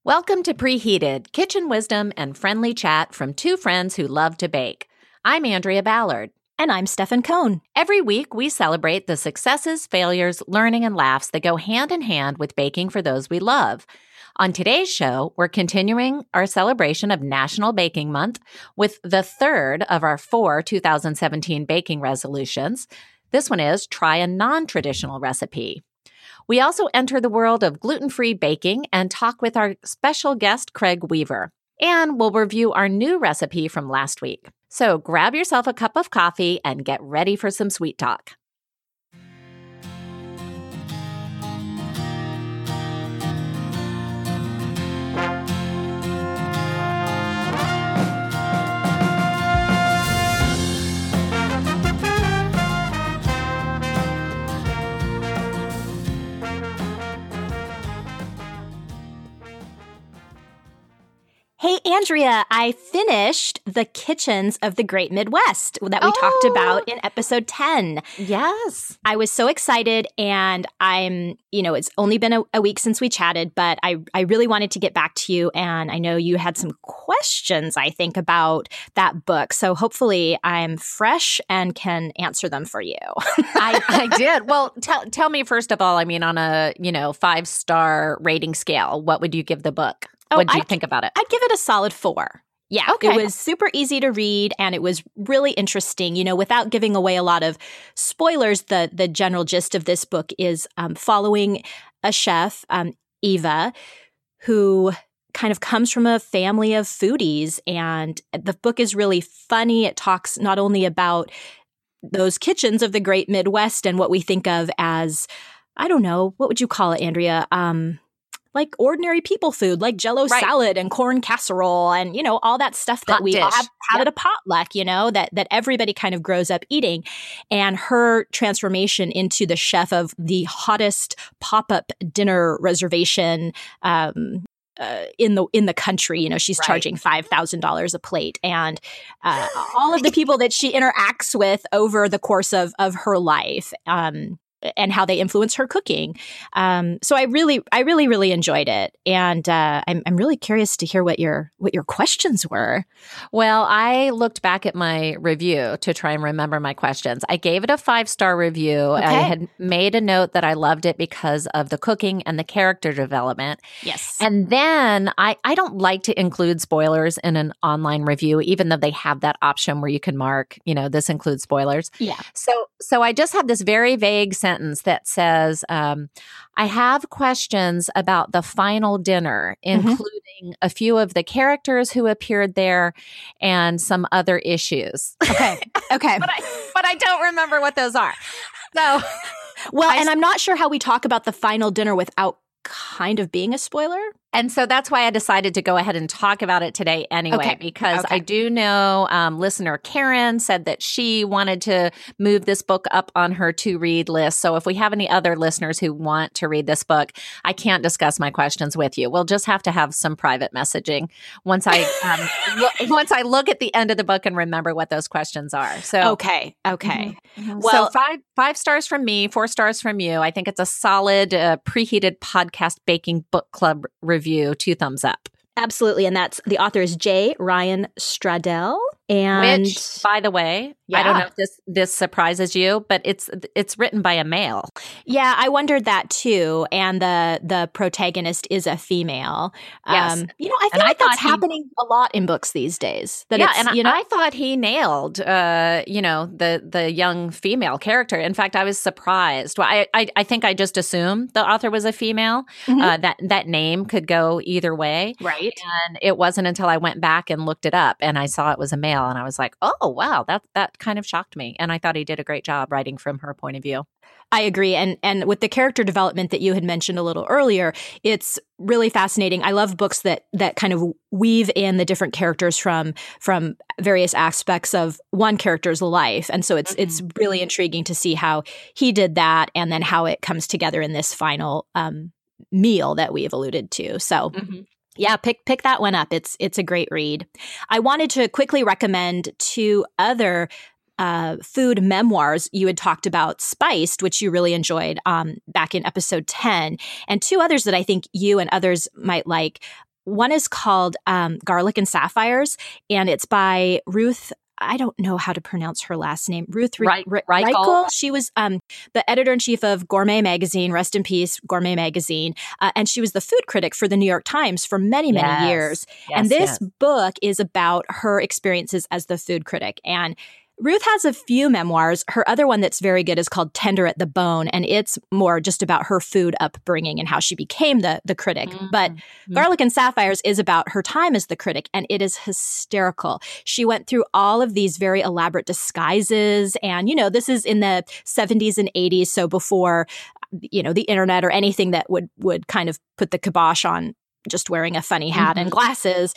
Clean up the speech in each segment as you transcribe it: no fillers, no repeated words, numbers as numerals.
Welcome to Preheated, kitchen wisdom and friendly chat from two friends who love to bake. I'm Andrea Ballard. And I'm Stefan Cohn. Every week, we celebrate the successes, failures, learning, and laughs that go hand in hand with baking for those we love. On today's show, we're continuing our celebration of National Baking Month with the third of our 4 2017 baking resolutions. This one is try a non-traditional recipe. We also enter the world of gluten-free baking and talk with our special guest, Craig Weaver. And we'll review our new recipe from last week. So grab yourself a cup of coffee and get ready for some sweet talk. Hey, Andrea, I finished The Kitchens of the Great Midwest that we talked about in episode 10. Yes. I was so excited, and it's only been a week since we chatted, but I really wanted to get back to you, and I know you had some questions, I think, about that book. So hopefully I'm fresh and can answer them for you. I did. Well, tell me, first of all, on a 5-star rating scale, what would you give the book? What did you think about it? I'd give it a solid 4. Yeah, okay. It was super easy to read, and it was really interesting. Without giving away a lot of spoilers, the general gist of this book is following a chef, Eva, who kind of comes from a family of foodies, and the book is really funny. It talks not only about those kitchens of the Great Midwest and what we think of as, I don't know, what would you call it, Andrea? Like ordinary people food, like Jell-O salad and corn casserole and, all that stuff that we all have at a potluck, that everybody kind of grows up eating. And her transformation into the chef of the hottest pop-up dinner reservation in the country. She's charging $5,000 a plate. And all of the people that she interacts with over the course of her life, and how they influence her cooking. So I really enjoyed it. And I'm really curious to hear what your questions were. Well, I looked back at my review to try and remember my questions. I gave it a 5-star review. Okay. I had made a note that I loved it because of the cooking and the character development. Yes. And then I don't like to include spoilers in an online review, even though they have that option where you can mark, this includes spoilers. Yeah. So I just have this very vague sentence that says, I have questions about the final dinner, including a few of the characters who appeared there and some other issues. Okay. but I don't remember what those are. So, and I'm not sure how we talk about the final dinner without kind of being a spoiler. And so that's why I decided to go ahead and talk about it today anyway, because I do know listener Karen said that she wanted to move this book up on her to-read list. So if we have any other listeners who want to read this book, I can't discuss my questions with you. We'll just have to have some private messaging once I once I look at the end of the book and remember what those questions are. So Okay. Mm-hmm. Well, so five stars from me, 4 stars from you. I think it's a solid preheated podcast baking book club review. 2 thumbs up. Absolutely. And the author is J. Ryan Stradell. And which, by the way, I don't know if this surprises you, but it's written by a male. Yeah, I wondered that too. And the protagonist is a female. Yes. I feel like that's happening a lot in books these days. I thought he nailed, the young female character. In fact, I was surprised. Well, I think I just assumed the author was a female. Mm-hmm. That name could go either way. Right. And it wasn't until I went back and looked it up and I saw it was a male. And I was like, oh, wow, that kind of shocked me. And I thought he did a great job writing from her point of view. I agree. And with the character development that you had mentioned a little earlier, it's really fascinating. I love books that kind of weave in the different characters from various aspects of one character's life. And so it's really intriguing to see how he did that and then how it comes together in this final meal that we've alluded to. So yeah, pick that one up. It's a great read. I wanted to quickly recommend 2 other food memoirs. You had talked about Spiced, which you really enjoyed back in episode 10, and 2 others that I think you and others might like. One is called Garlic and Sapphires, and it's by Ruth. I don't know how to pronounce her last name. Ruth Reichl. She was the editor-in-chief of Gourmet Magazine, rest in peace, Gourmet Magazine. And she was the food critic for the New York Times for many, many years. And this book is about her experiences as the food critic. And Ruth has a few memoirs. Her other one that's very good is called Tender at the Bone, and it's more just about her food upbringing and how she became the critic. Mm-hmm. But Garlic and Sapphires is about her time as the critic, and it is hysterical. She went through all of these very elaborate disguises, and, this is in the 70s and 80s, so before, the internet or anything that would kind of put the kibosh on just wearing a funny hat and glasses.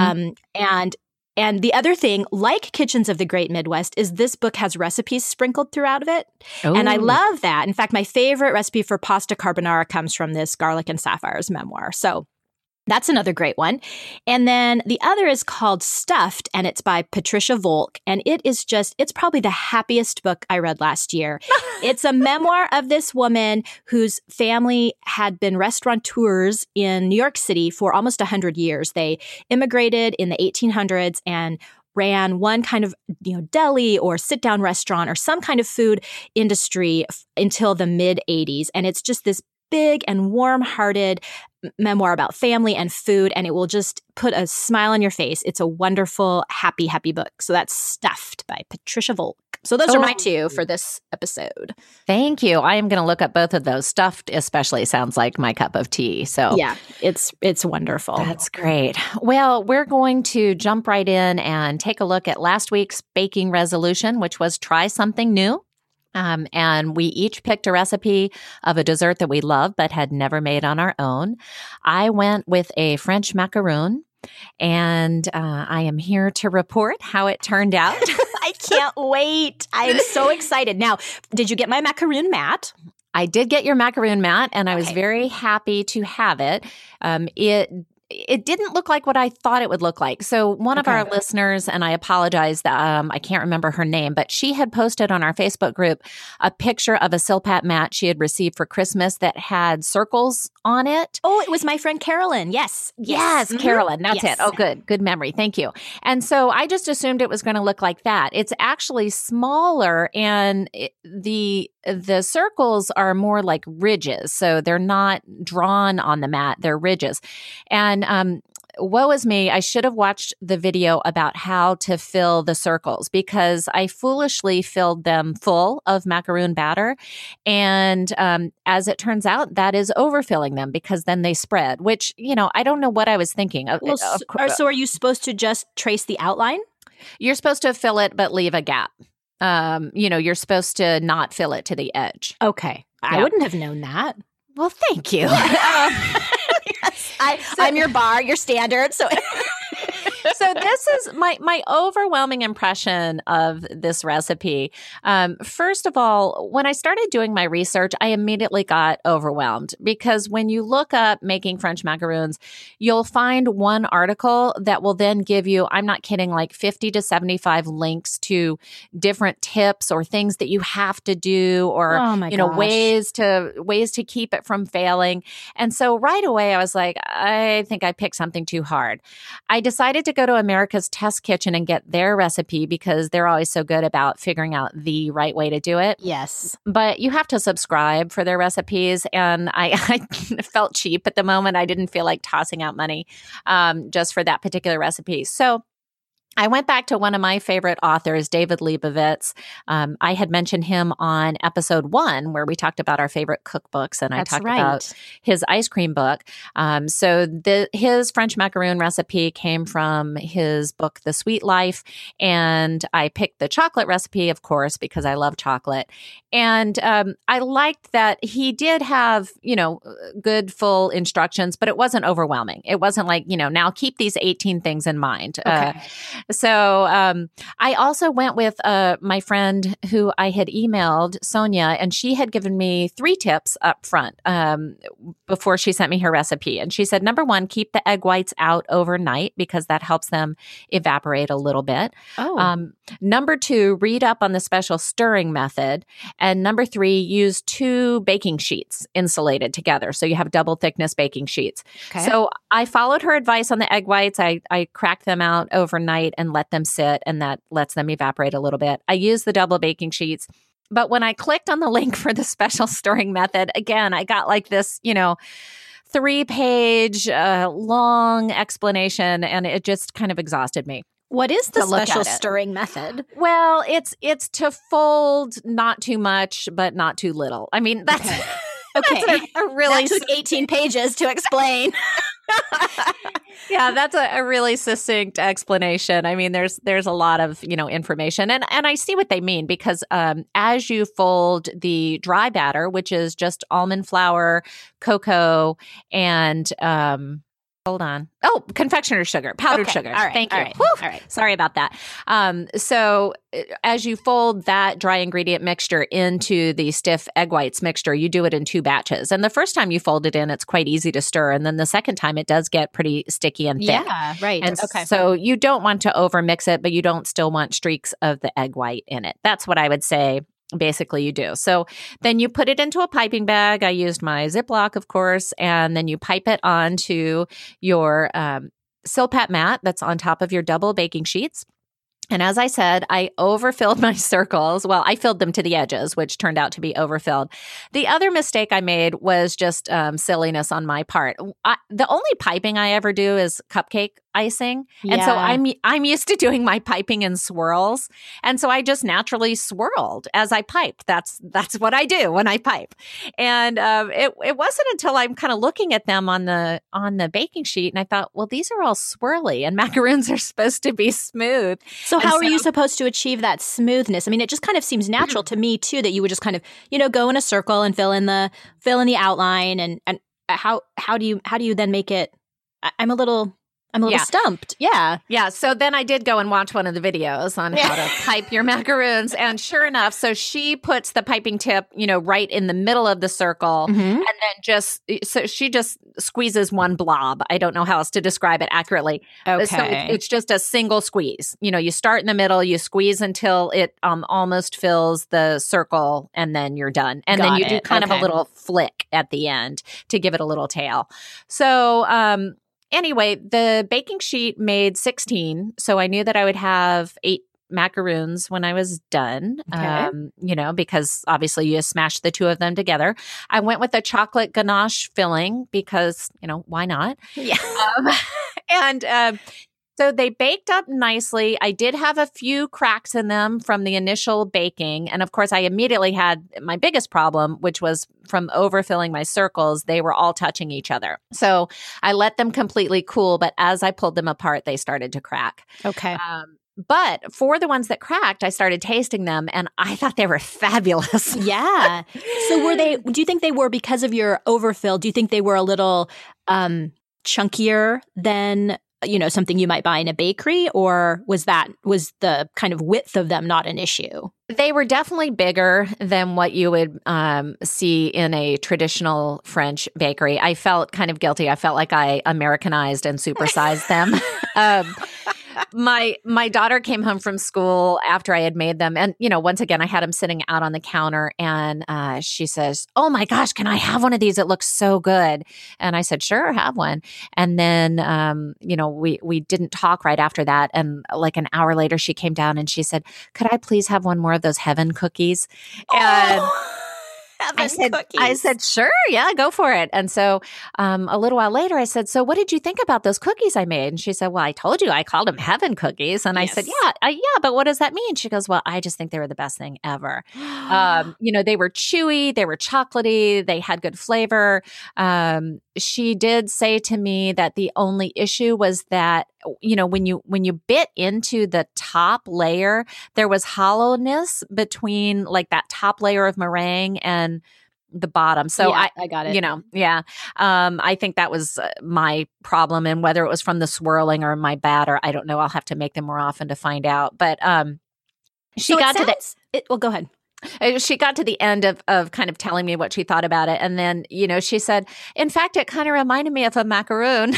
And the other thing, like Kitchens of the Great Midwest, is this book has recipes sprinkled throughout of it. Oh. And I love that. In fact, my favorite recipe for pasta carbonara comes from this Garlic and Sapphires memoir. So that's another great one. And then the other is called Stuffed, and it's by Patricia Volk. And it's probably the happiest book I read last year. It's a memoir of this woman whose family had been restaurateurs in New York City for almost 100 years. They immigrated in the 1800s and ran one kind of deli or sit-down restaurant or some kind of food industry until the mid-'80s. And it's just this big and warm-hearted memoir about family and food, and it will just put a smile on your face. It's a wonderful, happy, happy book. So that's Stuffed by Patricia Volk. So those are my two for this episode. Thank you. I am going to look up both of those. Stuffed especially sounds like my cup of tea. So yeah, it's wonderful. That's great. Well, we're going to jump right in and take a look at last week's baking resolution, which was try something new. And we each picked a recipe of a dessert that we love but had never made on our own. I went with a French macaroon, and I am here to report how it turned out. I can't wait. I am so excited. Now, did you get my macaroon mat? I did get your macaroon mat, and I was very happy to have it. It didn't look like what I thought it would look like. So one of our listeners, and I apologize, I can't remember her name, but she had posted on our Facebook group a picture of a Silpat mat she had received for Christmas that had circles on it. Oh, it was my friend Carolyn. Yes. Mm-hmm. Carolyn. That's it. Oh, good. Good memory. Thank you. And so I just assumed it was going to look like that. It's actually smaller, and the circles are more like ridges. So they're not drawn on the mat. They're ridges. And woe is me, I should have watched the video about how to fill the circles, because I foolishly filled them full of macaroon batter. And as it turns out, that is overfilling them, because then they spread, which, I don't know what I was thinking. Well, so are you supposed to just trace the outline? You're supposed to fill it, but leave a gap. You're supposed to not fill it to the edge. Okay. I wouldn't have known that. Well, thank you. I'm your bar, your standard. So So this is my overwhelming impression of this recipe. First of all, when I started doing my research, I immediately got overwhelmed, because when you look up making French macaroons, you'll find one article that will then give you, I'm not kidding, like 50 to 75 links to different tips or things that you have to do, or ways to keep it from failing. And so right away I was like, I think I picked something too hard. I decided to go to America's Test Kitchen and get their recipe, because they're always so good about figuring out the right way to do it. Yes. But you have to subscribe for their recipes. And I felt cheap at the moment. I didn't feel like tossing out money just for that particular recipe. So I went back to one of my favorite authors, David Lebovitz. I had mentioned him on episode 1, where we talked about our favorite cookbooks, and I talked about his ice cream book. So his French macaroon recipe came from his book, The Sweet Life, and I picked the chocolate recipe, of course, because I love chocolate. And I liked that he did have, good full instructions, but it wasn't overwhelming. It wasn't like, now keep these 18 things in mind. Okay. So I also went with my friend who I had emailed, Sonia, and she had given me 3 tips up front before she sent me her recipe. And she said, number 1, keep the egg whites out overnight because that helps them evaporate a little bit. Number 2, read up on the special stirring method. And number 3, use 2 baking sheets insulated together. So you have double thickness baking sheets. Okay. So I followed her advice on the egg whites. I cracked them out overnight and let them sit, and that lets them evaporate a little bit. I used the double baking sheets. But when I clicked on the link for the special stirring method, again, I got like this, 3-page long explanation, and it just kind of exhausted me. What is the special stirring method? Well, it's to fold not too much, but not too little. I mean, that's okay. That's a really that took 18 pages to explain. Yeah, that's a really succinct explanation. I mean, there's a lot of, information, and I see what they mean because as you fold the dry batter, which is just almond flour, cocoa, and hold on. Oh, confectioner's sugar, powdered sugar. All right. Thank you. All right. Sorry about that. So as you fold that dry ingredient mixture into the stiff egg whites mixture, you do it in 2 batches. And the first time you fold it in, it's quite easy to stir. And then the second time, it does get pretty sticky and thick. Yeah, right. And so you don't want to overmix it, but you don't still want streaks of the egg white in it. That's what I would say. Basically, you do. So then you put it into a piping bag. I used my Ziploc, of course, and then you pipe it onto your Silpat mat that's on top of your double baking sheets. And as I said, I overfilled my circles. Well, I filled them to the edges, which turned out to be overfilled. The other mistake I made was just silliness on my part. The only piping I ever do is cupcake icing. And so I'm used to doing my piping in swirls. And so I just naturally swirled as I piped. That's what I do when I pipe. And it wasn't until I'm kind of looking at them on the baking sheet and I thought, well, these are all swirly and macaroons are supposed to be smooth. So how are you supposed to achieve that smoothness? I mean, it just kind of seems natural to me too that you would just kind of, go in a circle and fill in the outline and how do you then make it? I'm a little stumped. Yeah. Yeah. So then I did go and watch one of the videos on how to pipe your macaroons. And sure enough, so she puts the piping tip, right in the middle of the circle. Mm-hmm. And then she just squeezes one blob. I don't know how else to describe it accurately. Okay. So it's just a single squeeze. You start in the middle, you squeeze until it almost fills the circle, and then you're done. And then you do kind of a little flick at the end to give it a little tail. So, anyway, the baking sheet made 16, so I knew that I would have 8 macaroons when I was done, because obviously you smash the 2 of them together. I went with a chocolate ganache filling because, why not? Yeah. So they baked up nicely. I did have a few cracks in them from the initial baking. And of course, I immediately had my biggest problem, which was from overfilling my circles. They were all touching each other. So I let them completely cool. But as I pulled them apart, they started to crack. Okay. But for the ones that cracked, I started tasting them and I thought they were fabulous. Yeah. So do you think they were because of your overfill? Do you think they were a little chunkier than something you might buy in a bakery, or was the kind of width of them not an issue? They were definitely bigger than what you would see in a traditional French bakery. I felt kind of guilty. I felt like I Americanized and supersized them. My daughter came home from school after I had made them. And, once again, I had them sitting out on the counter and she says, "Oh my gosh, can I have one of these? It looks so good." And I said, "Sure, have one." And then, we didn't talk right after that. And like an hour later, she came down and she said, "Could I please have one more of those heaven cookies?" And I said, "Sure, yeah, go for it." And so a little while later, I said, "So what did you think about those cookies I made?" And she said, "Well, I told you I called them heaven cookies." And I said, yeah, but what does that mean? She goes, "Well, I just think they were the best thing ever." They were chewy, they were chocolatey, they had good flavor. She did say to me that the only issue was that, when you bit into the top layer, there was hollowness between like that top layer of meringue and the bottom. So I got it. Yeah. I think that was my problem, and whether it was from the swirling or my batter, I don't know. I'll have to make them more often to find out. But well, go ahead. She got to the end of kind of telling me what she thought about it. And then, she said, in fact, it kind of reminded me of a macaroon.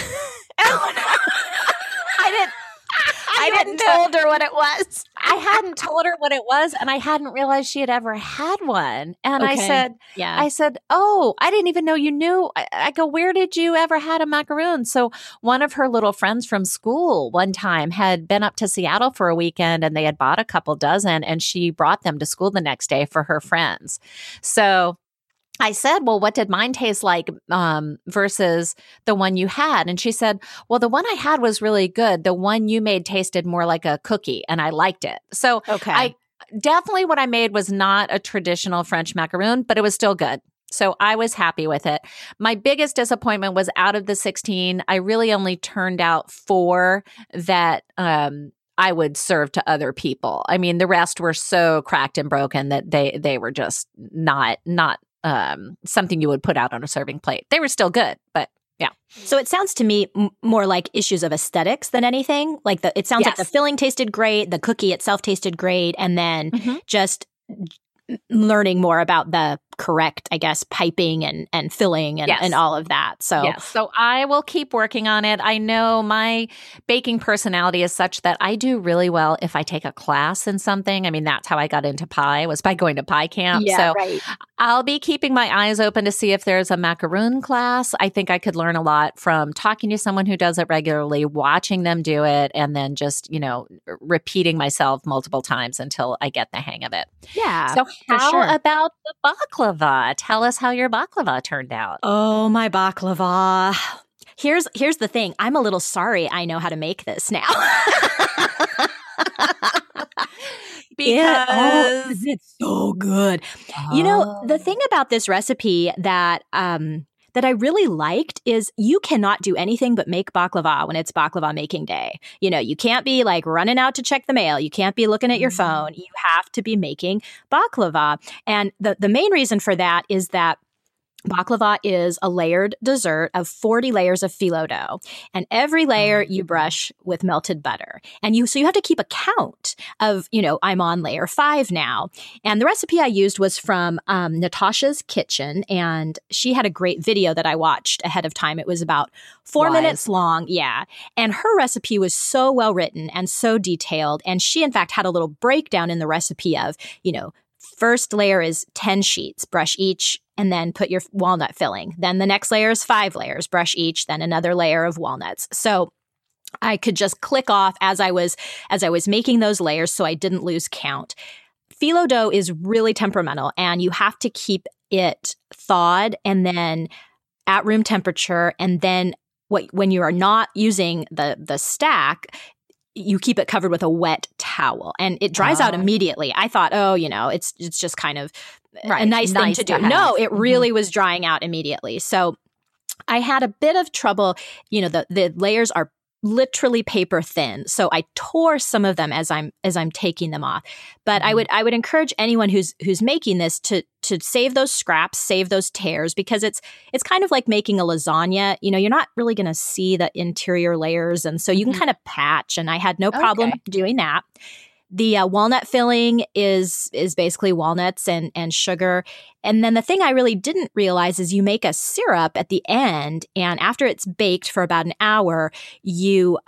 I hadn't told her what it was. I hadn't told her what it was, and I hadn't realized she had ever had one. And Okay. I said, oh, I didn't even know you knew. I go, where did you ever had a macaroon? So one of her little friends from school one time had been up to Seattle for a weekend, and they had bought a couple dozen, and she brought them to school the next day for her friends. So I said, well, what did mine taste like versus the one you had? And she said, well, the one I had was really good. The one you made tasted more like a cookie, and I liked it. So definitely what I made was not a traditional French macaroon, but it was still good. So I was happy with it. My biggest disappointment was out of the 16, I really only turned out 4 that I would serve to other people. I mean, the rest were so cracked and broken that they were just not something you would put out on a serving plate. They were still good, but yeah. So it sounds to me more like issues of aesthetics than anything. Like it sounds like the filling tasted great, the cookie itself tasted great, and then just learning more about the correct, I guess, piping and filling and all of that. So So I will keep working on it. I know my baking personality is such that I do really well if I take a class in something. I mean, that's how I got into pie, was by going to pie camp. Yeah, so I'll be keeping my eyes open to see if there's a macaroon class. I think I could learn a lot from talking to someone who does it regularly, watching them do it, and then just, repeating myself multiple times until I get the hang of it. Yeah. So how about the baklava? Tell us how your baklava turned out. Oh, my baklava. Here's the thing. I'm a little sorry I know how to make this now. Because it's so good. The thing about this recipe that I really liked is you cannot do anything but make baklava when it's baklava making day. You can't be like running out to check the mail. You can't be looking at your phone. You have to be making baklava. And the main reason for that is that baklava is a layered dessert of 40 layers of phyllo dough. And every layer you brush with melted butter. So you have to keep a count of, I'm on layer 5 now. And the recipe I used was from Natasha's Kitchen. And she had a great video that I watched ahead of time. It was about 4 minutes long. Yeah. And her recipe was so well written and so detailed. And she, in fact, had a little breakdown in the recipe of, first layer is 10 sheets, brush each, and then put your walnut filling. Then the next layer is 5 layers, brush each, then another layer of walnuts. So I could just click off as I was making those layers so I didn't lose count. Phyllo dough is really temperamental, and you have to keep it thawed and then at room temperature. And then when you are not using the stack, you keep it covered with a wet towel, and it dries out immediately. I thought, it's just kind of a nice thing to do. No, it really was drying out immediately. So I had a bit of trouble. The layers are literally paper thin. So I tore some of them as I'm taking them off. But I would encourage anyone who's making this to save those scraps, save those tears, because it's kind of like making a lasagna. You're not really going to see the interior layers, and so you can kind of patch. And I had no problem doing that. The walnut filling is basically walnuts and sugar. And then the thing I really didn't realize is you make a syrup at the end, and after it's baked for about an hour, you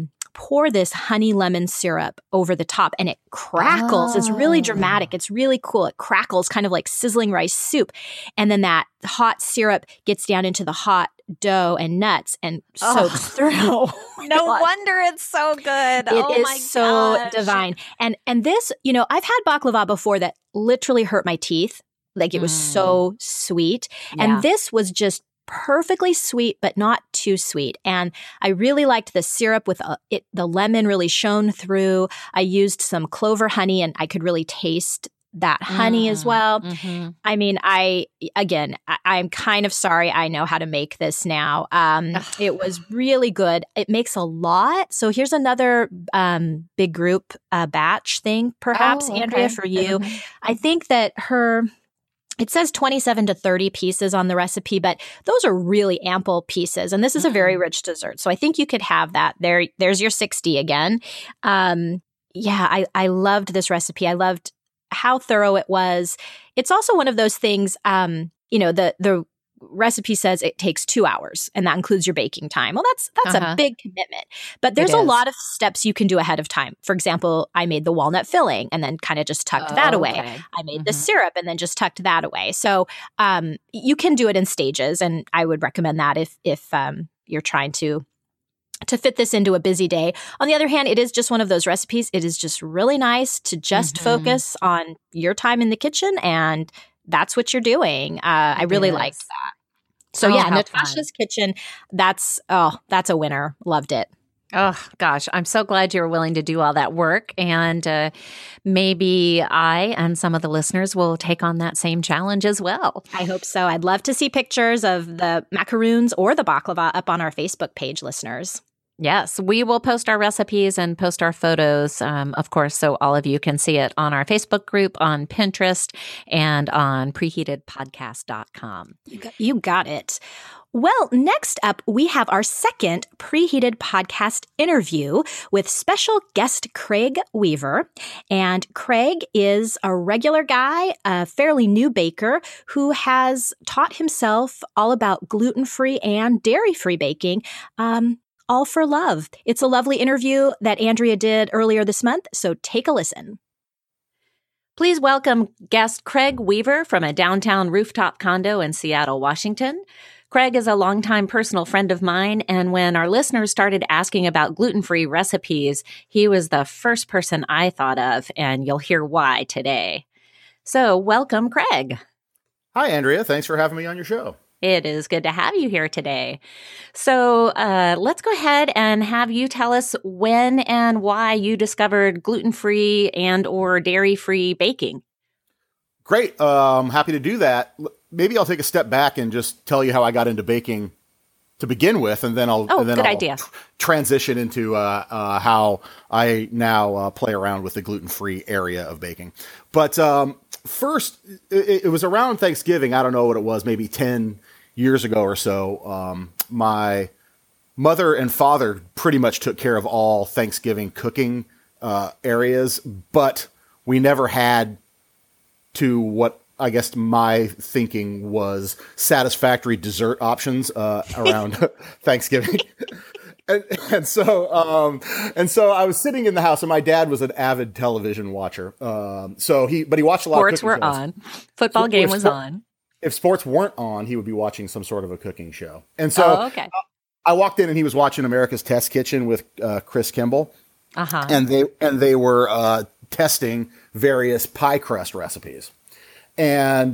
pour this honey lemon syrup over the top, and it crackles. It's really dramatic. It's really cool. It crackles kind of like sizzling rice soup. And then that hot syrup gets down into the hot dough and nuts and soaks through. No wonder it's so good. It is so divine. And this, I've had baklava before that literally hurt my teeth. Like it was so sweet. Yeah. And this was just perfectly sweet, but not too sweet. And I really liked the syrup with the lemon really shone through. I used some clover honey, and I could really taste that honey as well. Mm-hmm. I mean, I'm kind of sorry I know how to make this now. It was really good. It makes a lot. So here's another big group batch thing, perhaps, Andrea, for you. I think that It says 27 to 30 pieces on the recipe, but those are really ample pieces. And this is a very rich dessert. So I think you could have that. There's your 60 again. I loved this recipe. I loved how thorough it was. It's also one of those things, the recipe says it takes 2 hours, and that includes your baking time. Well, that's a big commitment, but there's a lot of steps you can do ahead of time. For example, I made the walnut filling and then kind of just tucked that away. Okay. I made the syrup and then just tucked that away. So you can do it in stages, and I would recommend that if you're trying to fit this into a busy day. On the other hand, it is just one of those recipes. It is just really nice to just focus on your time in the kitchen, and that's what you're doing. I really liked that. So Natasha's Kitchen, that's a winner. Loved it. Oh, gosh. I'm so glad you were willing to do all that work. And maybe I and some of the listeners will take on that same challenge as well. I hope so. I'd love to see pictures of the macaroons or the baklava up on our Facebook page, listeners. Yes, we will post our recipes and post our photos, of course, so all of you can see it on our Facebook group, on Pinterest, and on preheatedpodcast.com. You got it. Well, next up, we have our second Preheated Podcast interview with special guest Craig Weaver. And Craig is a regular guy, a fairly new baker who has taught himself all about gluten-free and dairy-free baking. All for love. It's a lovely interview that Andrea did earlier this month, so take a listen. Please welcome guest Craig Weaver from a downtown rooftop condo in Seattle, Washington. Craig is a longtime personal friend of mine, and when our listeners started asking about gluten-free recipes, he was the first person I thought of, and you'll hear why today. So, welcome, Craig. Hi, Andrea. Thanks for having me on your show. It is good to have you here today. So let's go ahead and have you tell us when and why you discovered gluten-free and or dairy-free baking. Great. Happy to do that. Maybe I'll take a step back and just tell you how I got into baking to begin with, and then I'll idea. Transition into how I now play around with the gluten-free area of baking. But first, it was around Thanksgiving. I don't know what it was, maybe 10 years ago or so. My mother and father pretty much took care of all Thanksgiving cooking areas, but we never had to what I guess my thinking was satisfactory dessert options around Thanksgiving. And so I was sitting in the house, and my dad was an avid television watcher. But he watched a lot Sports of cooking were shows. on. Football game was on. If sports weren't on, he would be watching some sort of a cooking show. And so I walked in, and he was watching America's Test Kitchen with Chris Kimball. And they were testing various pie crust recipes. And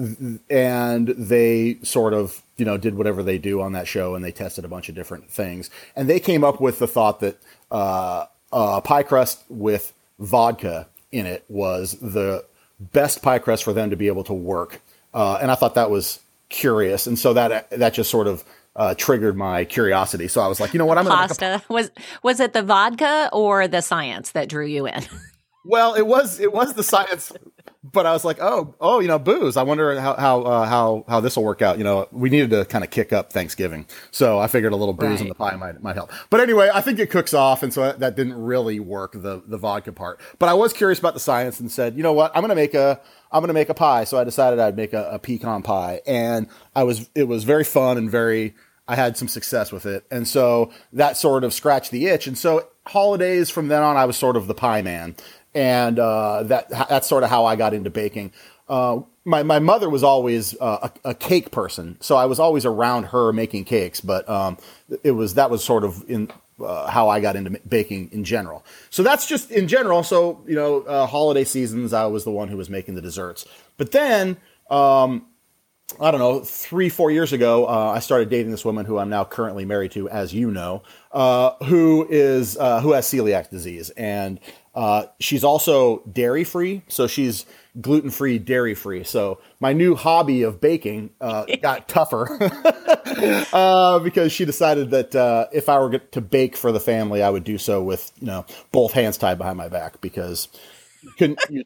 they sort of, did whatever they do on that show, and they tested a bunch of different things. And they came up with the thought that pie crust with vodka in it was the best pie crust for them to be able to work. And I thought that was curious. And so that just sort of triggered my curiosity. So I was like, you know what? I'm going to pasta. Was it the vodka or the science that drew you in? Well, it was the science, but I was like, booze. I wonder how this will work out. We needed to kind of kick up Thanksgiving, so I figured a little booze in the pie might help. But anyway, I think it cooks off, and so that didn't really work, the vodka part. But I was curious about the science and said, you know what, I'm gonna make a pie. So I decided I'd make a pecan pie, and it was very fun and I had some success with it, and so that sort of scratched the itch. And so holidays from then on, I was sort of the pie man. And that's sort of how I got into baking. My mother was always a cake person, so I was always around her making cakes. But that was sort of in how I got into baking in general. So that's just in general. So holiday seasons, I was the one who was making the desserts. But then I don't know, 3-4 years ago, I started dating this woman who I'm now currently married to, as you know, who has celiac disease, and she's also dairy-free, so she's gluten-free, dairy-free. So my new hobby of baking got tougher because she decided that if I were to bake for the family, I would do so with both hands tied behind my back, because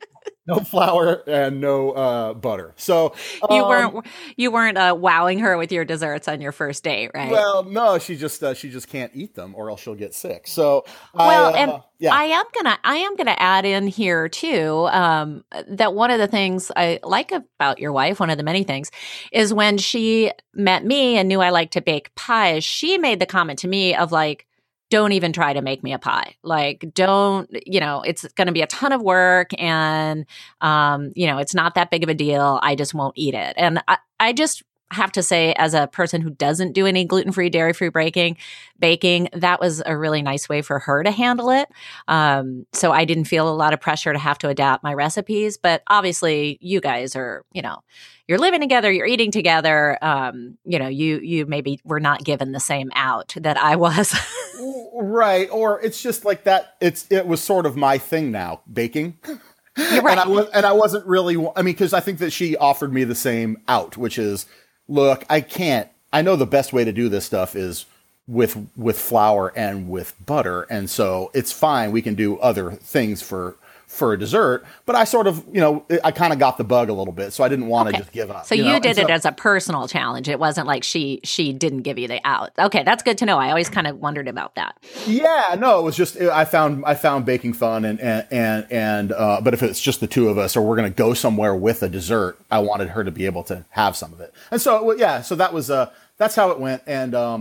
no flour and no butter. So you weren't wowing her with your desserts on your first date, right? Well, no, she just can't eat them, or else she'll get sick. So yeah. I am gonna add in here too that one of the things I like about your wife, one of the many things, is when she met me and knew I liked to bake pies, she made the comment to me of like, don't even try to make me a pie. Like, don't, it's going to be a ton of work and, it's not that big of a deal. I just won't eat it. And I just have to say, as a person who doesn't do any gluten-free, dairy-free baking, that was a really nice way for her to handle it. So I didn't feel a lot of pressure to have to adapt my recipes. But obviously, you guys are, you're living together, you're eating together. You maybe were not given the same out that I was. Right. Or it's just like that. It was sort of my thing now, baking. You're right. And I wasn't really, because I think that she offered me the same out, which is, look, I know the best way to do this stuff is with flour and with butter. And so it's fine. We can do other things for a dessert, but I sort of, I kind of got the bug a little bit, so I didn't want to just give up. So you did it as a personal challenge. It wasn't like she didn't give you the out. Okay, that's good to know. I always kind of wondered about that. Yeah, no, it was just I found baking fun, and but if it's just the two of us, or we're gonna go somewhere with a dessert, I wanted her to be able to have some of it. And so so that was that's how it went,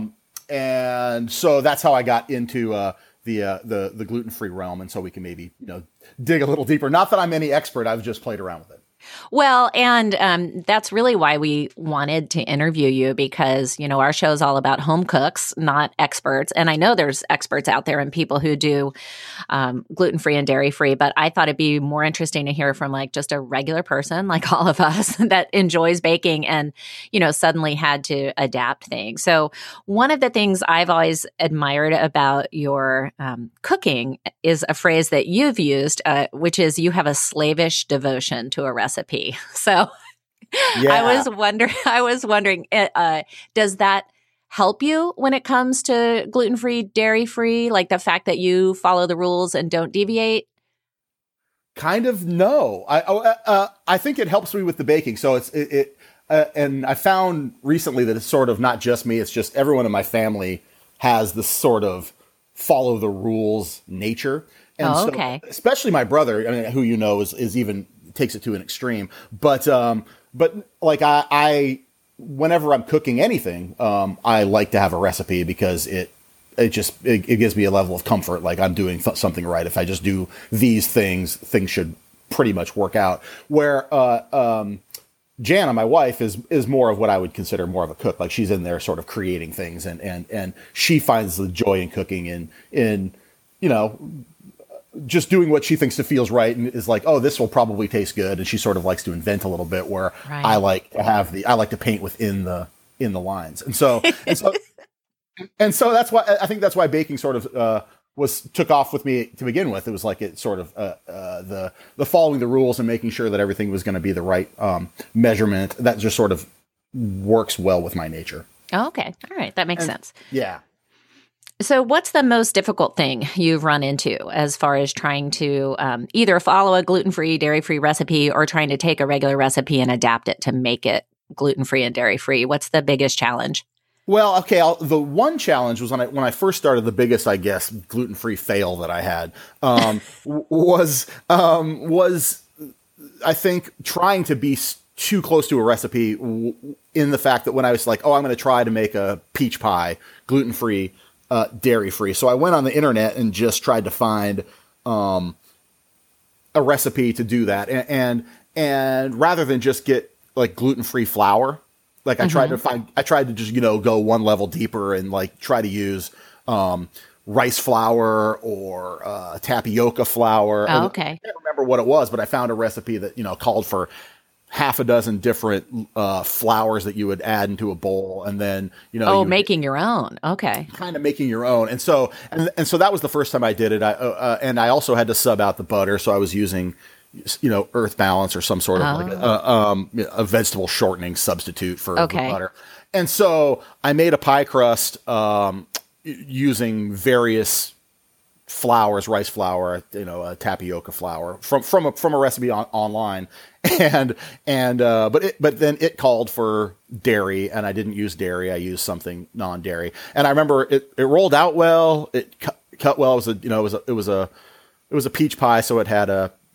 and so that's how I got into the gluten-free realm, and so we can maybe dig a little deeper. Not that I'm any expert, I've just played around with it. Well, and that's really why we wanted to interview you, because, our show is all about home cooks, not experts. And I know there's experts out there and people who do gluten-free and dairy-free, but I thought it'd be more interesting to hear from like just a regular person like all of us that enjoys baking and, suddenly had to adapt things. So one of the things I've always admired about your cooking is a phrase that you've used, which is you have a slavish devotion to a recipe. So yeah. I was wondering, does that help you when it comes to gluten-free, dairy-free, like the fact that you follow the rules and don't deviate? Kind of, no. I think it helps me with the baking. So and I found recently that it's sort of not just me, it's just everyone in my family has this sort of follow the rules nature. And okay. So, especially my brother, who is even takes it to an extreme, but like I whenever I'm cooking anything, I like to have a recipe because it gives me a level of comfort. Like I'm doing something right. If I just do these things should pretty much work out. Where, Jana, my wife, is more of what I would consider more of a cook. Like she's in there sort of creating things and she finds the joy in cooking in just doing what she thinks it feels right and is like, oh, this will probably taste good. And she sort of likes to invent a little bit where right. I like to paint within the lines. And so that's why I think that's why baking sort of, took off with me to begin with. It was like it sort of, the following the rules and making sure that everything was going to be the right, measurement that just sort of works well with my nature. Oh, okay. All right. That makes sense. Yeah. So what's the most difficult thing you've run into as far as trying to either follow a gluten-free, dairy-free recipe or trying to take a regular recipe and adapt it to make it gluten-free and dairy-free? What's the biggest challenge? Well, okay, the one challenge was when I first started, the biggest, I guess, gluten-free fail that I had was I think trying to be too close to a recipe in the fact that when I was like, oh, I'm going to try to make a peach pie, gluten-free, dairy-free. So I went on the internet and just tried to find a recipe to do that. And rather than just get like gluten-free flour, like I tried to just, go one level deeper and like try to use rice flour or tapioca flour. Oh, okay. I can't remember what it was, but I found a recipe that, called for half a dozen different flours that you would add into a bowl, and then making your own. Okay, kind of making your own. And so that was the first time I did it. And I also had to sub out the butter, so I was using Earth Balance or some sort of like a vegetable shortening substitute for the butter. And so I made a pie crust using various flours, rice flour, tapioca flour from a recipe online, but then it called for dairy, and I didn't use dairy. I used something non-dairy, and I remember it rolled out well. It cut well. It was a peach pie, so it had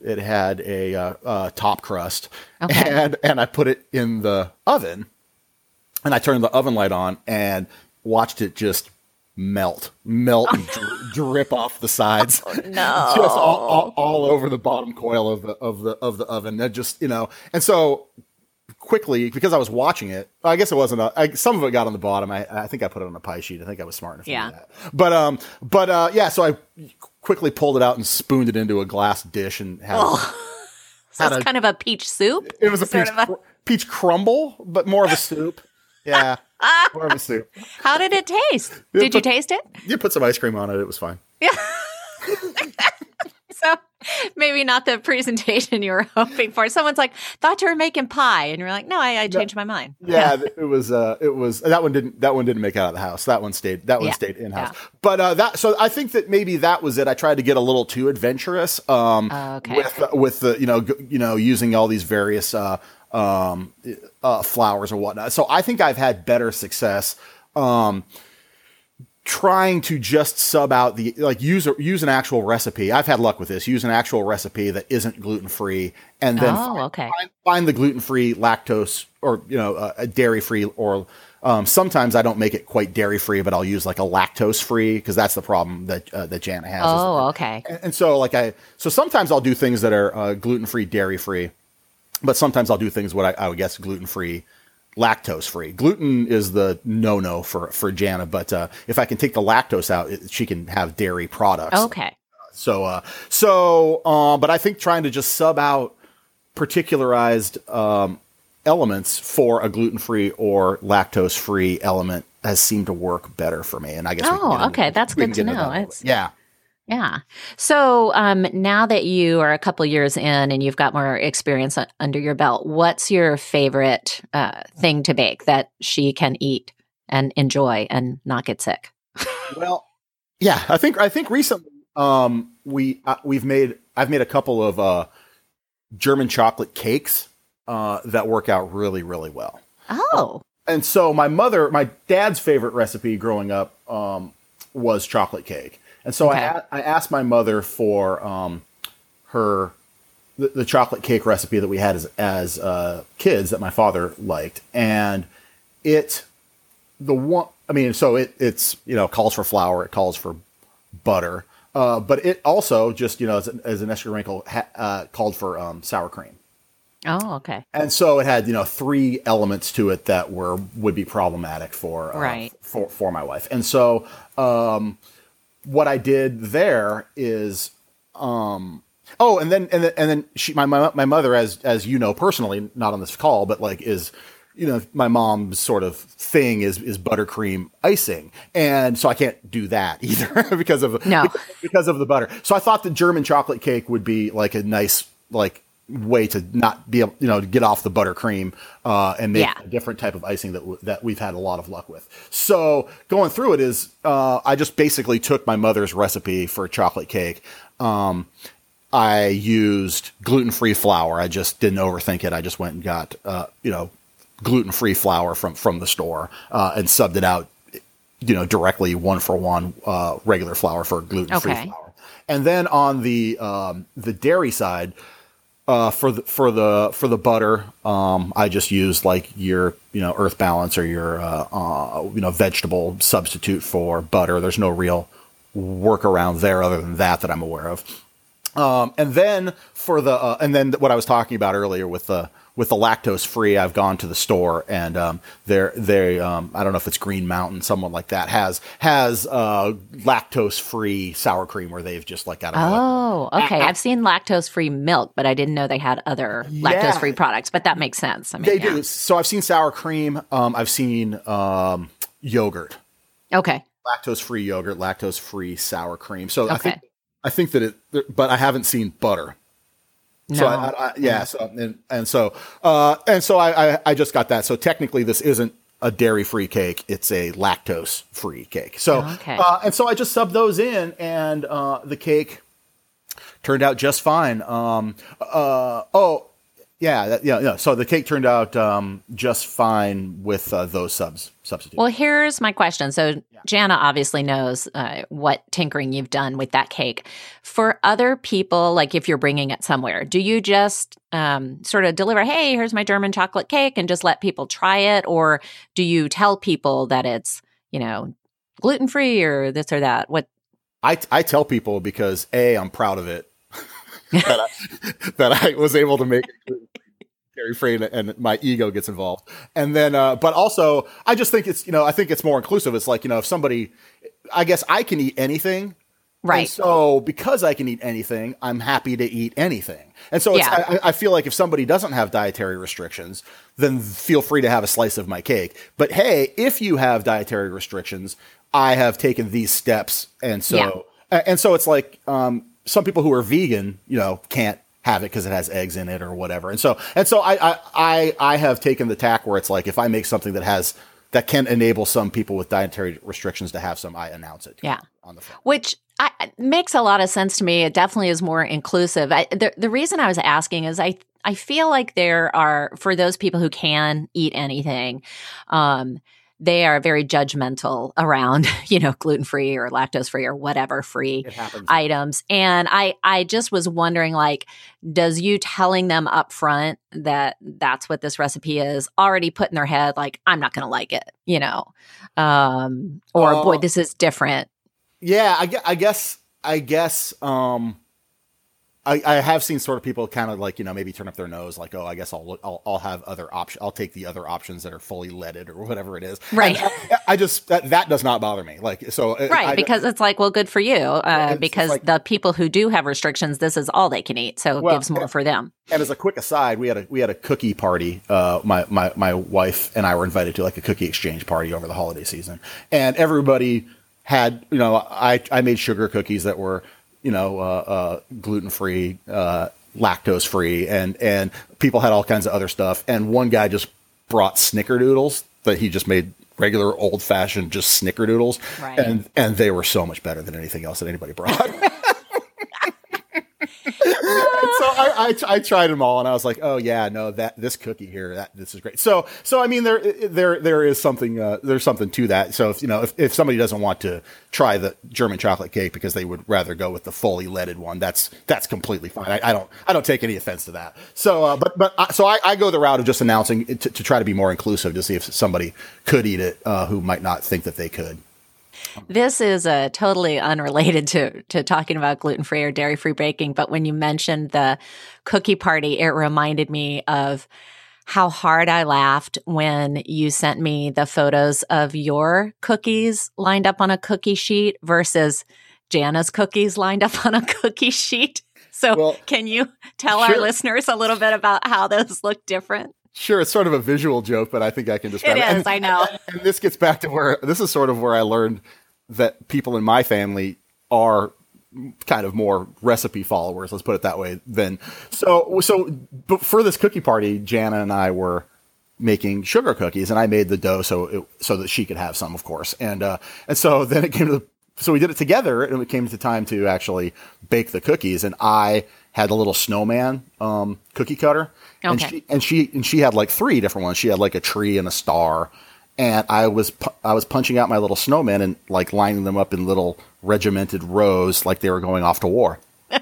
a top crust, and I put it in the oven, and I turned the oven light on and watched it just melt and drip off the sides. Oh, no. Just all over the bottom coil of the oven. That just, and so quickly, because I was watching it, I guess it wasn't some of it got on the bottom. I think I put it on a pie sheet. I think I was smart enough to do that. So I quickly pulled it out and spooned it into a glass dish and had so it's kind of a peach soup. It was peach crumble, but more of a soup. Yeah. More of a soup. How did it taste? Did you taste it? You put some ice cream on it. It was fine. Yeah. So maybe not the presentation you were hoping for. Someone's like, thought you were making pie. And you're like, no, I changed my mind. Yeah, it was that one didn't make it out of the house. That one stayed in house. Yeah. But so I think that maybe that was it. I tried to get a little too adventurous with the, using all these various flours or whatnot. So I think I've had better success trying to just sub out use an actual recipe. I've had luck with this. Use an actual recipe that isn't gluten-free, and then find the gluten-free, lactose, or dairy-free, or sometimes I don't make it quite dairy-free, but I'll use like a lactose-free, because that's the problem that Jana has. Oh, okay. And so so sometimes I'll do things that are gluten-free, dairy-free, but sometimes I'll do things what I would guess gluten-free, lactose-free. Gluten is the no-no for Jana, but if I can take the lactose out, she can have dairy products. Okay. But I think trying to just sub out particularized elements for a gluten-free or lactose-free element has seemed to work better for me. And I guess that's good to know. Yeah. Yeah. So now that you are a couple years in and you've got more experience under your belt, what's your favorite thing to bake that she can eat and enjoy and not get sick? Well, yeah, I think recently I've made a couple of German chocolate cakes that work out really, really well. Oh. And so my dad's favorite recipe growing up was chocolate cake. And so I asked my mother for the chocolate cake recipe that we had as kids that my father liked, and it's calls for flour, it calls for butter, but it also just as an extra wrinkle called for sour cream. Oh, okay. And so it had 3 elements to it that would be problematic for my wife, and so. What I did there is, and then my mother, as you know personally, not on this call, but is, my mom's sort of thing is buttercream icing, and so I can't do that either because of the butter. So I thought the German chocolate cake would be like a nice way to not be able, to get off the buttercream and make a different type of icing that we've had a lot of luck with. So going through it is I just basically took my mother's recipe for chocolate cake. I used gluten-free flour. I just didn't overthink it. I just went and got gluten-free flour from the store and subbed it out directly 1-for-1 regular flour for gluten-free flour. And then on the dairy side, for the butter, I just use your Earth Balance or your vegetable substitute for butter. There's no real workaround there other than that I'm aware of. And then and then what I was talking about earlier with the lactose free, I've gone to the store and they I don't know if it's Green Mountain, someone like that has lactose free sour cream where they've just got okay. I've seen lactose free milk, but I didn't know they had other lactose free products. But that makes sense. I mean, they do. So I've seen sour cream. I've seen yogurt. Okay. Lactose free yogurt, lactose free sour cream. So I think that but I haven't seen butter. No. So so I just got that. So technically, this isn't a dairy-free cake. It's a lactose-free cake. So, okay. And so I just subbed those in, and the cake turned out just fine. So the cake turned out just fine with those substitutes. Well, here's my question. So Jana obviously knows what tinkering you've done with that cake. For other people, like if you're bringing it somewhere, do you just sort of deliver, hey, here's my German chocolate cake, and just let people try it? Or do you tell people that it's, gluten-free or this or that? What? I tell people because I'm proud of it. that I was able to make it dairy-free, and my ego gets involved. And then, but also, I just think it's, I think it's more inclusive. It's like, if somebody, I guess I can eat anything. Right. And so because I can eat anything, I'm happy to eat anything. And so I feel like if somebody doesn't have dietary restrictions, then feel free to have a slice of my cake. But hey, if you have dietary restrictions, I have taken these steps. And so, it's like, some people who are vegan, can't have it because it has eggs in it or whatever. And so I have taken the tack where it's like, if I make something that can enable some people with dietary restrictions to have some, I announce it. On the phone. Which makes a lot of sense to me. It definitely is more inclusive. The reason I was asking is I feel like there are, for those people who can eat anything, they are very judgmental around, gluten-free or lactose-free or whatever free items. And I just was wondering, like, does you telling them up front that that's what this recipe is already put in their head, like, I'm not going to like it, boy, this is different. Yeah, I guess I have seen sort of people kind of like, maybe turn up their nose, like, oh, I guess I'll have other options. I'll take the other options that are fully leaded or whatever it is. Right. I just, that does not bother me. Like, so. Right. Because it's like, well, good for you. Because like, the people who do have restrictions, this is all they can eat. So it gives more for them. And as a quick aside, we had a cookie party. My wife and I were invited to like a cookie exchange party over the holiday season, and everybody had, I made sugar cookies that were, gluten-free, lactose-free, and people had all kinds of other stuff. And one guy just brought snickerdoodles that he just made regular old-fashioned just snickerdoodles. Right. And they were so much better than anything else that anybody brought. And so I tried them all, and I was like, oh yeah, no, this cookie here, this is great. So I mean, there is something, there's something to that. So if somebody doesn't want to try the German chocolate cake because they would rather go with the fully leaded one, that's completely fine. I don't take any offense to that. So, so I go the route of just announcing it to try to be more inclusive, to see if somebody could eat it, who might not think that they could. This is totally unrelated to talking about gluten-free or dairy-free baking, but when you mentioned the cookie party, it reminded me of how hard I laughed when you sent me the photos of your cookies lined up on a cookie sheet versus Jana's cookies lined up on a cookie sheet. So can you tell our listeners a little bit about how those look different? Sure, it's sort of a visual joke, but I think I can describe it. It is, I know. And this gets back to this is sort of where I learned that people in my family are kind of more recipe followers, let's put it that way. But for this cookie party, Jana and I were making sugar cookies, and I made the dough so that she could have some, of course. And so then it came so we did it together, and it came to time to actually bake the cookies, and I had a little snowman cookie cutter. Okay. And she had like 3 different ones. She had like a tree and a star, and I was punching out my little snowmen and like lining them up in little regimented rows like they were going off to war.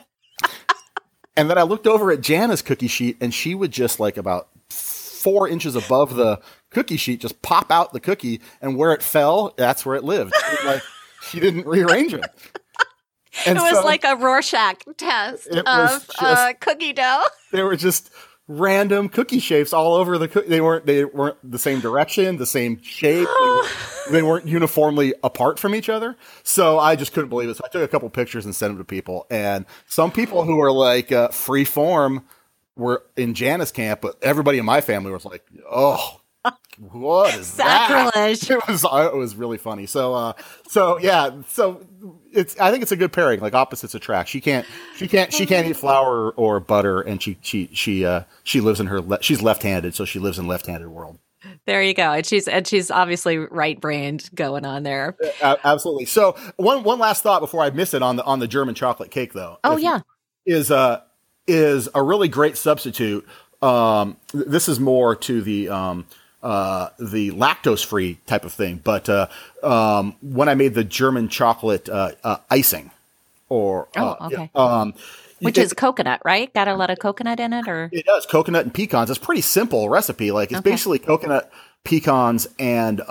And then I looked over at Jana's cookie sheet, and she would just like about 4 inches above the cookie sheet just pop out the cookie, and where it fell, that's where it lived. Like she didn't rearrange it. And it was like a Rorschach test of cookie dough. They were just random cookie shapes all over the cookie. They weren't the same direction, the same shape. They weren't uniformly apart from each other. So I just couldn't believe it. So I took a couple pictures and sent them to people. And some people who were like free form were in Jana's camp, but everybody in my family was like, oh, what is sacrilege? That? It was really funny. So yeah. So I think it's a good pairing. Like opposites attract. She can't eat flour or butter, and she lives in she's left-handed, so she lives in left-handed world. There you go. And she's obviously right-brained going on there. Absolutely. So one last thought before I miss it on the German chocolate cake, though. Oh, yeah. Is a really great substitute. This is more to the lactose-free type of thing. But when I made the German chocolate icing, okay. Which is coconut, right? Got a lot of coconut in it, or it does coconut and pecans. It's a pretty simple recipe. Like it's basically coconut, pecans, and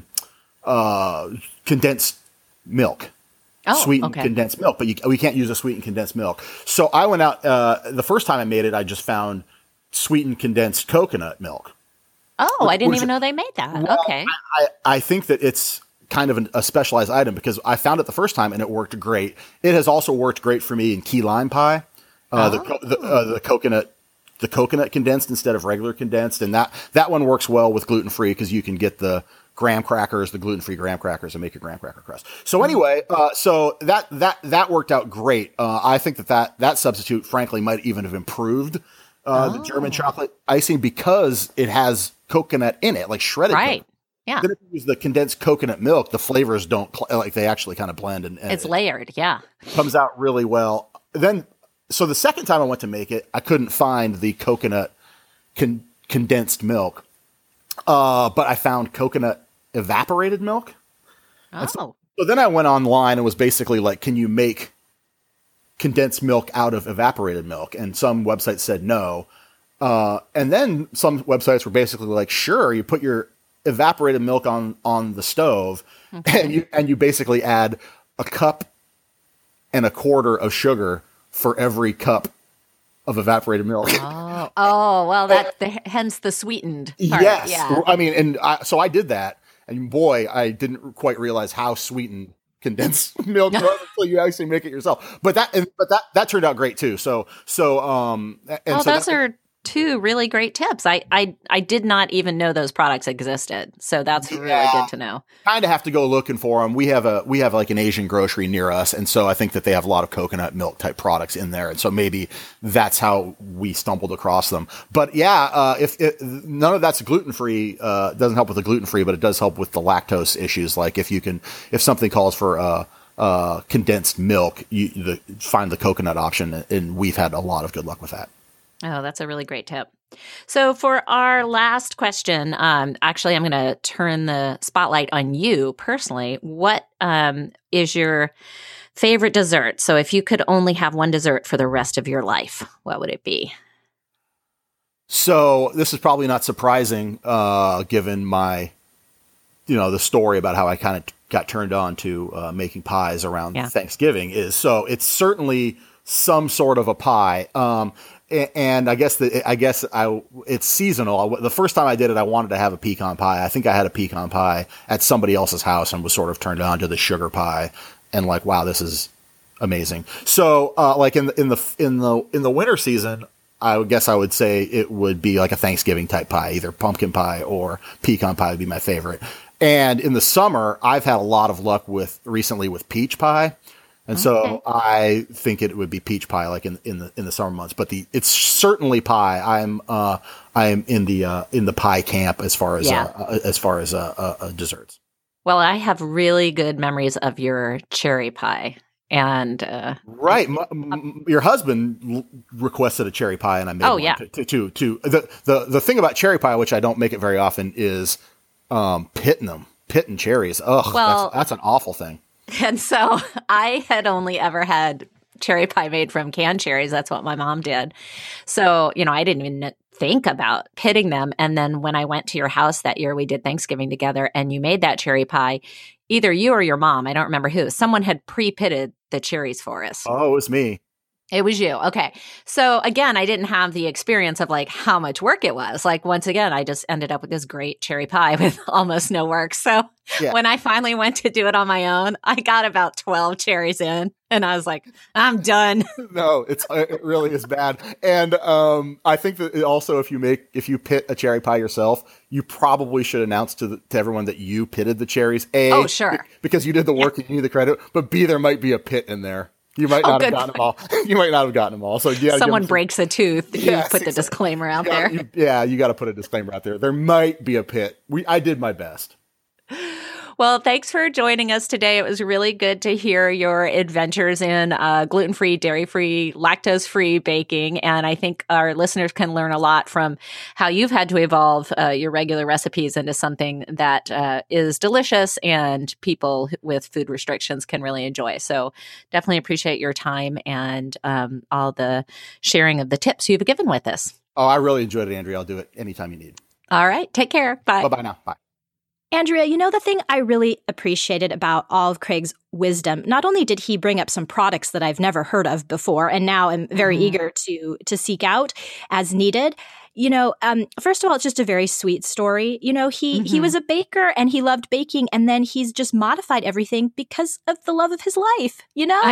condensed milk. Sweetened condensed milk, but we can't use a sweetened condensed milk. So I went out the first time I made it. I just found sweetened condensed coconut milk. Oh, I didn't even know they made that. Well, okay, I think that it's kind of a specialized item because I found it the first time and it worked great. It has also worked great for me in key lime pie. The coconut condensed instead of regular condensed, and that one works well with gluten free because you can get the graham crackers, the gluten free graham crackers, and make your graham cracker crust. So anyway, so that worked out great. I think that substitute, frankly, might even have improved the German chocolate icing because it has coconut in it, like shredded. Right. Coconut. Yeah. Then if you use the condensed coconut milk, the flavors don't they actually kind of blend and it's layered. Yeah. Comes out really well. Then, so the second time I went to make it, I couldn't find the coconut condensed milk, but I found coconut evaporated milk. Oh. So then I went online and was basically like, can you make condensed milk out of evaporated milk? And some websites said no. And then some websites were basically like, sure, you put your evaporated milk on the stove and you basically add a cup and a quarter of sugar for every cup of evaporated milk. Oh, well, hence the sweetened part. Yes. Yeah. I mean, so I did that, and boy, I didn't quite realize how sweetened condensed milk was until you actually make it yourself. But that turned out great too. So those are two really great tips. I did not even know those products existed. So that's really good to know. Kind of have to go looking for them. We have like an Asian grocery near us. And so I think that they have a lot of coconut milk type products in there. And so maybe that's how we stumbled across them. But if none of that's gluten free, doesn't help with the gluten free, but it does help with the lactose issues. Like if something calls for, condensed milk, find the coconut option. And we've had a lot of good luck with that. Oh, that's a really great tip. So for our last question, actually, I'm going to turn the spotlight on you personally. What is your favorite dessert? So if you could only have one dessert for the rest of your life, what would it be? So this is probably not surprising, given my, the story about how I kind of got turned on to making pies around Thanksgiving so it's certainly some sort of a pie. And I guess it's seasonal. The first time I did it, I wanted to have a pecan pie. I think I had a pecan pie at somebody else's house and was sort of turned on to the sugar pie and like, wow, this is amazing. So, like in the winter season, I guess I would say it would be like a Thanksgiving type pie, either pumpkin pie or pecan pie would be my favorite. And in the summer, I've had a lot of luck recently with peach pie. And so I think it would be peach pie, like in the summer months. But it's certainly pie. I'm in the pie camp as far as desserts. Well, I have really good memories of your cherry pie, and right. Your husband requested a cherry pie, and I made one too. The thing about cherry pie, which I don't make it very often, is pitting cherries. Ugh, well, that's an awful thing. And so I had only ever had cherry pie made from canned cherries. That's what my mom did. So, I didn't even think about pitting them. And then when I went to your house that year, we did Thanksgiving together and you made that cherry pie, either you or your mom, I don't remember who, someone had pre-pitted the cherries for us. Oh, it was me. It was you. Okay. So again, I didn't have the experience of like how much work it was. Like once again, I just ended up with this great cherry pie with almost no work. So when I finally went to do it on my own, I got about 12 cherries in and I was like, I'm done. No, it really is bad. And I think that also if you pit a cherry pie yourself, you probably should announce to everyone that you pitted the cherries. A, oh, sure. Because you did the work and you need the credit. But B, there might be a pit in there. You might not have gotten them all. You might not have gotten them all. So yeah, someone breaks a tooth. You put the disclaimer out there. You got to put a disclaimer out there. There might be a pit. I did my best. Well, thanks for joining us today. It was really good to hear your adventures in gluten-free, dairy-free, lactose-free baking. And I think our listeners can learn a lot from how you've had to evolve your regular recipes into something that is delicious and people with food restrictions can really enjoy. So definitely appreciate your time and all the sharing of the tips you've given with us. Oh, I really enjoyed it, Andrea. I'll do it anytime you need. All right. Take care. Bye. Bye-bye now. Bye. Andrea, the thing I really appreciated about all of Craig's wisdom, not only did he bring up some products that I've never heard of before, and now I'm very eager to seek out as needed. First of all, it's just a very sweet story. He was a baker and he loved baking, and then he's just modified everything because of the love of his life.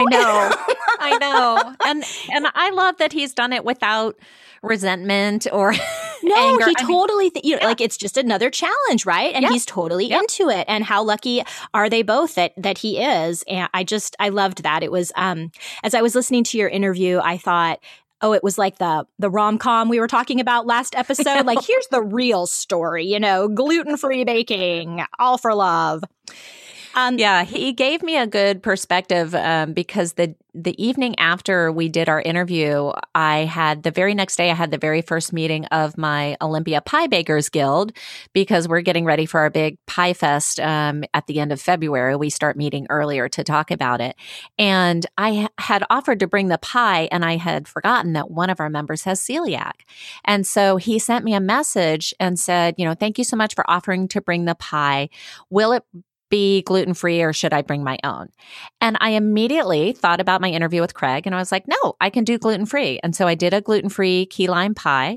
I know. And I love that he's done it without resentment or anger. He totally like it's just another challenge, right? And he's totally into it. And how lucky are they both that he is? And I loved that. It was as I was listening to your interview, I thought, oh, it was like the rom-com we were talking about last episode. Like, here's the real story, gluten-free baking, all for love. He gave me a good perspective because the evening after we did our interview, the very next day, I had the very first meeting of my Olympia Pie Bakers Guild because we're getting ready for our big pie fest at the end of February. We start meeting earlier to talk about it. And I had offered to bring the pie, and I had forgotten that one of our members has celiac. And so he sent me a message and said, thank you so much for offering to bring the pie. Will it be gluten-free or should I bring my own? And I immediately thought about my interview with Craig and I was like, no, I can do gluten-free. And so I did a gluten-free key lime pie.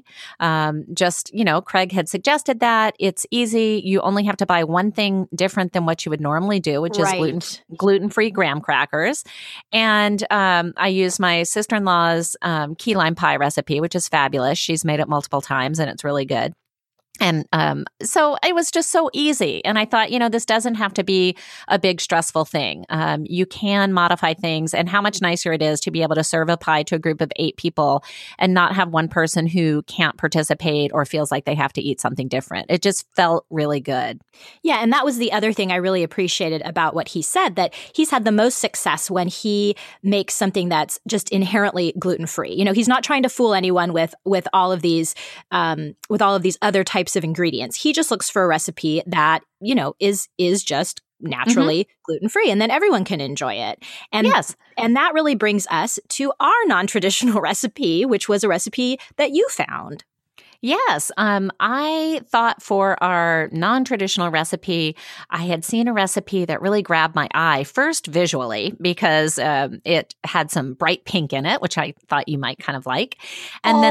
Craig had suggested that. It's easy. You only have to buy one thing different than what you would normally do, which is gluten-free graham crackers. And I used my sister-in-law's key lime pie recipe, which is fabulous. She's made it multiple times and it's really good. And so it was just so easy. And I thought, this doesn't have to be a big stressful thing. You can modify things, and how much nicer it is to be able to serve a pie to a group of 8 people and not have one person who can't participate or feels like they have to eat something different. It just felt really good. Yeah. And that was the other thing I really appreciated about what he said, that he's had the most success when he makes something that's just inherently gluten-free. He's not trying to fool anyone with all of these other types of ingredients. He just looks for a recipe that, is just naturally gluten-free, and then everyone can enjoy it. And and that really brings us to our non-traditional recipe, which was a recipe that you found. Yes. I thought for our non-traditional recipe, I had seen a recipe that really grabbed my eye, first visually, because it had some bright pink in it, which I thought you might kind of like. And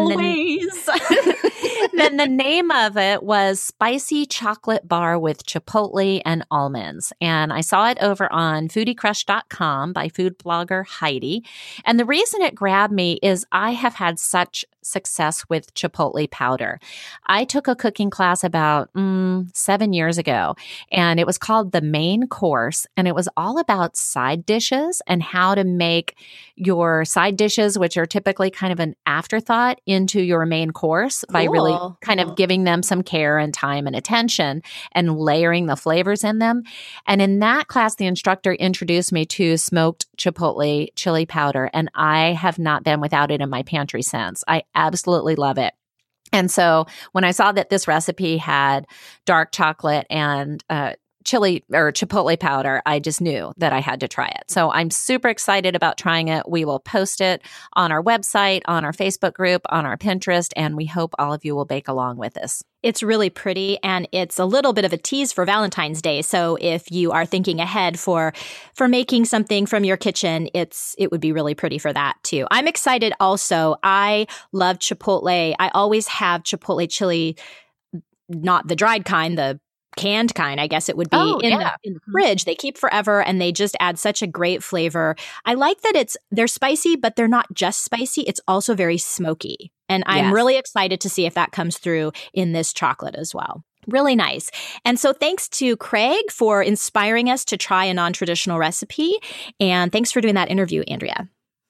then the name of it was Spicy Chocolate Bar with Chipotle and Almonds. And I saw it over on foodiecrush.com by food blogger Heidi. And the reason it grabbed me is I have had such success with chipotle powder. I took a cooking class about 7 years ago, and it was called The Main Course, and it was all about side dishes and how to make your side dishes, which are typically kind of an afterthought, into your main course by really kind of giving them some care and time and attention and layering the flavors in them. And in that class, the instructor introduced me to smoked chipotle chili powder, and I have not been without it in my pantry since. I absolutely love it. And so when I saw that this recipe had dark chocolate and chili or chipotle powder, I just knew that I had to try it. So I'm super excited about trying it. We will post it on our website, on our Facebook group, on our Pinterest, and we hope all of you will bake along with us. It's really pretty, and it's a little bit of a tease for Valentine's Day. So if you are thinking ahead for making something from your kitchen, it would be really pretty for that too. I'm excited also. I love Chipotle. I always have Chipotle chili, not the dried kind, the canned kind, I guess it would be, in the fridge. They keep forever, and they just add such a great flavor. I like that they're spicy, but they're not just spicy. It's also very smoky. And I'm really excited to see if that comes through in this chocolate as well. Really nice. And so thanks to Craig for inspiring us to try a non-traditional recipe. And thanks for doing that interview, Andrea.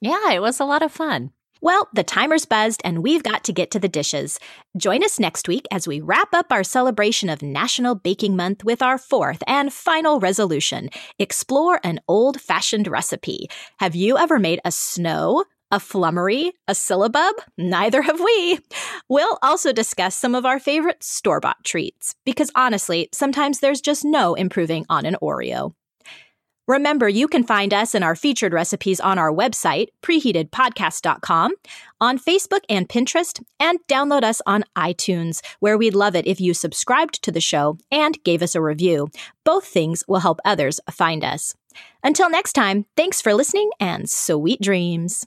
Yeah, it was a lot of fun. Well, the timer's buzzed and we've got to get to the dishes. Join us next week as we wrap up our celebration of National Baking Month with our fourth and final resolution. Explore an old-fashioned recipe. Have you ever made a snow, a flummery, a syllabub? Neither have we. We'll also discuss some of our favorite store-bought treats, because honestly, sometimes there's just no improving on an Oreo. Remember, you can find us and our featured recipes on our website, preheatedpodcast.com, on Facebook and Pinterest, and download us on iTunes, where we'd love it if you subscribed to the show and gave us a review. Both things will help others find us. Until next time, thanks for listening and sweet dreams.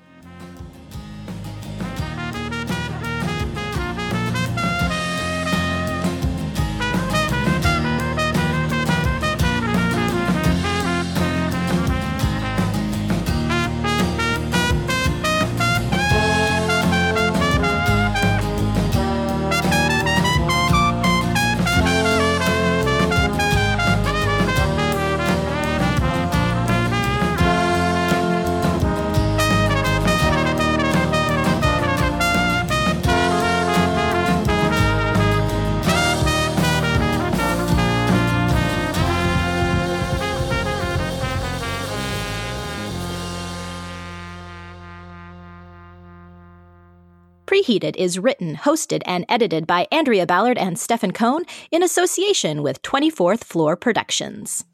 Preheated is written, hosted, and edited by Andrea Ballard and Stephen Cohn in association with 24th Floor Productions.